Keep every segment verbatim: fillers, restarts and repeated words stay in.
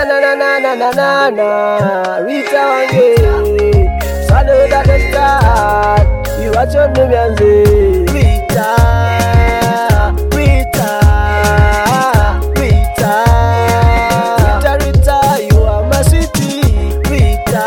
na na na na na na na. Rita wange, sano da da da. You watch on the music. Rita, Rita, Rita, Rita, Rita, you are my city. Rita,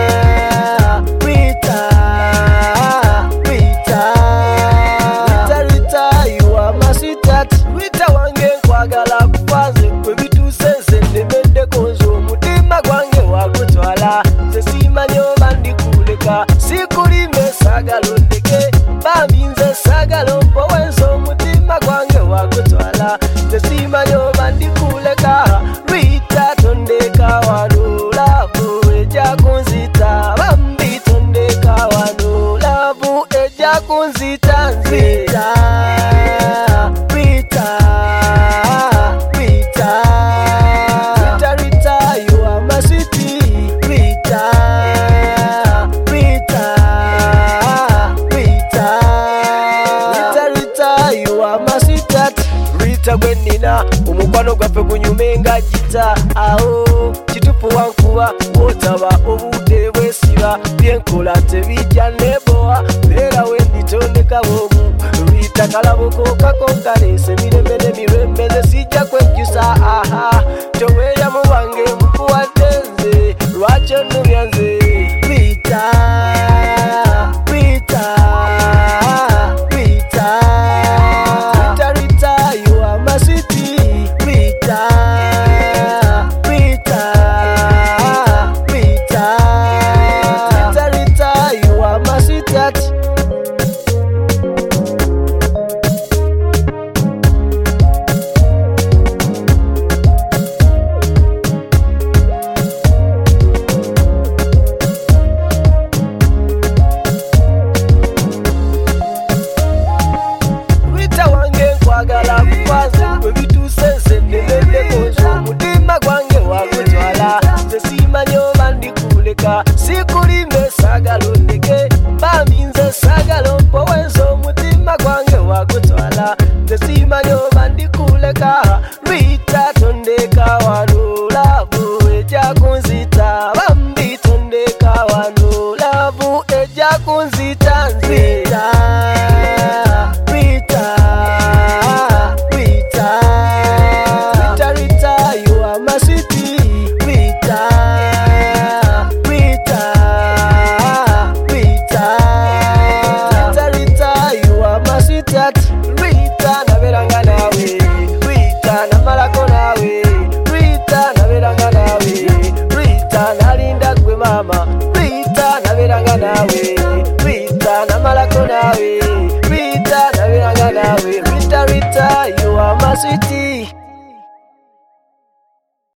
Rita, Rita, Rita, Rita, you are my sweetheart. Rita wange kwagala kufaze kwe bitu sense nemende konzo mutima gwange wakutwala sesima nyoba ndikuleka sikulime sagalo ndeke baminze sagalo powenzo mutima gwange wakutwala sesima nyoba ndikuleka Rita tondeka wano labu eja kunzita bambi tondeka wano labu eja kunzita nzita Rita, Rita, Rita, Rita, you are my city. Rita, Rita, Rita, Rita, Rita, you are my sweetheart. Rita gwenina umukwano gwafe gunyumenga jita aho kitupu wankuba wotaba obude bwesiba byenkola tebijja neboa era wenditondeka bomu Rita kalaboko kakokale semirembe nemirembeze sijja kwejjusa aha toweya mu wange mukuwaddenze lwaki onnumya nze Rita, Rita, Rita, Rita, Rita, you are my city. Rita, Rita, Rita, Rita, Rita, you are my sweetheart. Kwagala kufaze kwe bitu sense nemende konzo mutima gwange wakutwala sesima nyoba ndikuleka sikulime sagalo ndeke baminze sagalo powenzo mutima gwange wakutwala sesima nyoba ndikuleka Rita tondeka wano labu eja kunzita bambi tondeka wano labu eja kunzita nzita Rita, Rita, Rita, Rita, you are my city. Rita, Rita, Rita, Rita, Rita, you are my sweetheart. Rita, naberanga nawe. Rita, namalako nawe. Rita, naberanga nawe. Rita, nalinda gwe mama. Rita, naberanga nawe. Rita, namalako nawe. Rita, naberanga nawe. Rita, Rita, you are my sweetie.